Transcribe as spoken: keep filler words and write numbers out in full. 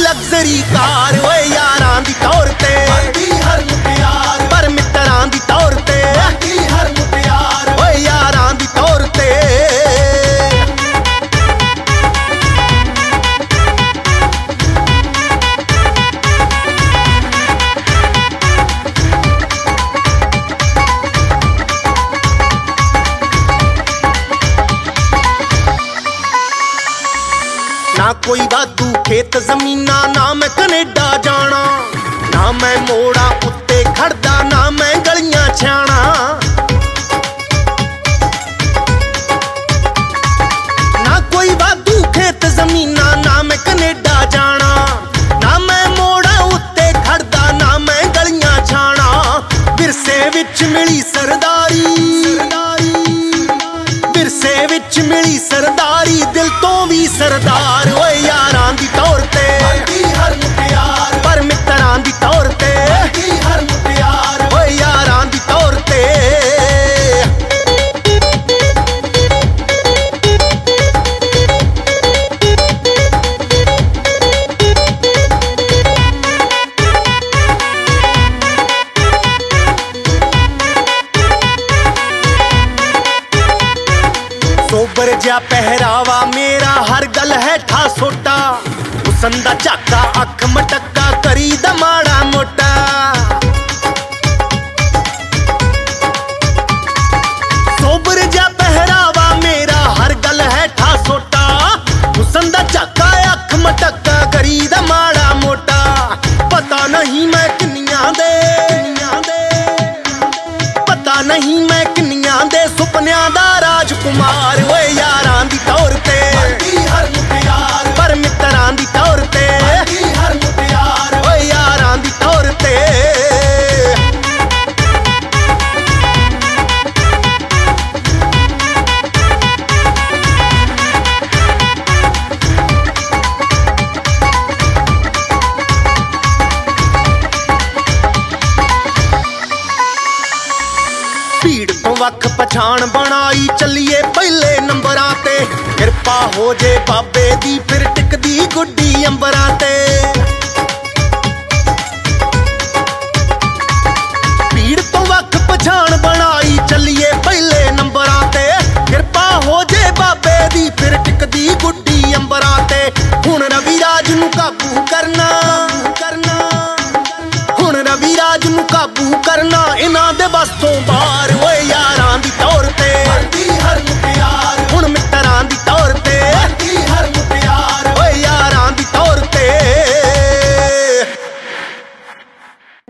luxury car ओए यारां दी तौर ते हर मुटियार पर मित्रां दी तौर ते हर मुटियार ओए यारां दी तौर ते ना कोई वाधू खेत जमीना ना मैं कनेडा जाना ना मैं मोड़ा उत्ते खड़दा ना मैं गलियां छाना ना कोई वाधू खेत जमीना ना मैं कनेडा जाना ना मैं मोड़ा उत्ते खड़दा ना मैं गलियां छाना विरसे विच मिली सरदारी विरसे विच मिली सरदारी दिल तो भी सरदार ओए यारां दी तौर ते हर मुटियार पर मित्रां दी तौर ते हर मुटियार ओए यारां दी तौर ते सोबर जा पहरावा मेरा हर गल है ठा सोटा हुसन दा झाका अख मटक्का करी दा माड़ा मोटा सोबर जा पहरावा मेरा हर गल है ठा सोटा हुसन दा झाका अख मटक्का करी दा माड़ा मोटा पता नहीं मैं किन्नियां दे पता नहीं मैं किन्नियां दे सुपनियां दा राजकुमार ओए यारां दी तौर ते हर मुटियार पर मित्रां दी तौर ते हर मुटियार ओए यारां दी तौर ते भीड़ तो वख पछाण बनाई चलिए पहले नंबरां ते किरपा हो जे बाबे दी फिर टिकदी गुड्डी अंबरां ते भीड़ तो वख पछाण बनाई चलिए पहले नंबरां ते किरपा हो जे बाबे दी फिर टिकदी गुड्डी अंबरां ते हुण रवि राज नूं काबू करना करना हुण रवि राज नूं काबू करना इन्हां दे बस तो